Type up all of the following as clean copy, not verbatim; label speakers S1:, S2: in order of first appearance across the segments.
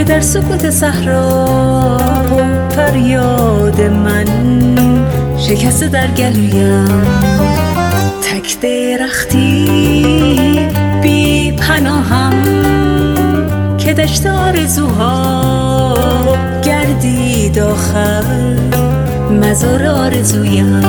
S1: در سکوت صحرا فریاد من شکسته در گلویم. تک درختی بی پناهم که دشت آرزوها گردید آخر مزار آرزویم.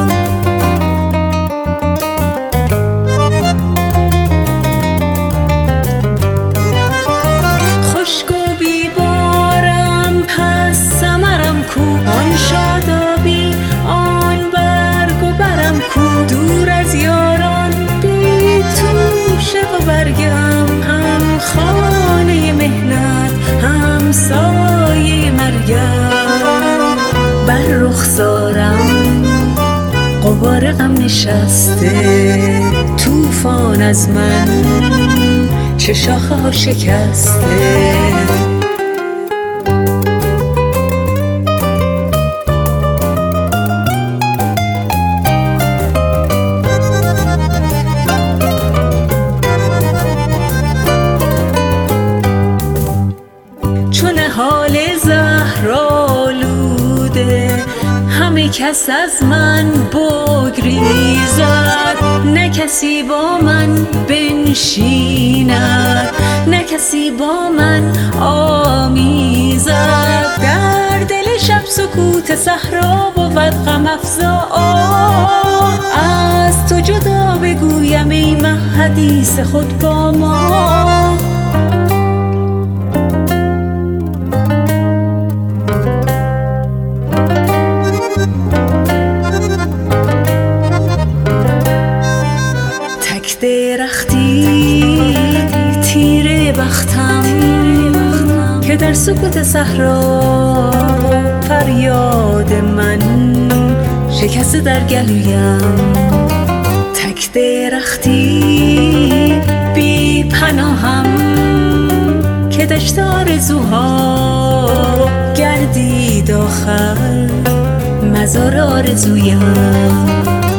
S1: خشک و بیبارم پس ثمرم کو، آن شادابی آن برگ و برم کو. دور از یاران بی توشه و برگم، هم خانه مهنت هم سایه مرگم. بر رخسارم غبار غم نشسته، طوفان از من چه شاخه ها شکسته. چون حال زهرآلوده همه کس از من بگریزد. نه کسی با من بنشیند، نه کسی با من آمیزد. در دل شب سکوت صحرا بود غم افزا. از تو جدا بگویم ای مه حدیث خود با ما. درختی تیره بختم که در سکوت صحرا فریاد من شکسته در گلویم. تک درختی بی پناهم که دشت آرزوها گردید آخر مزار آرزویم.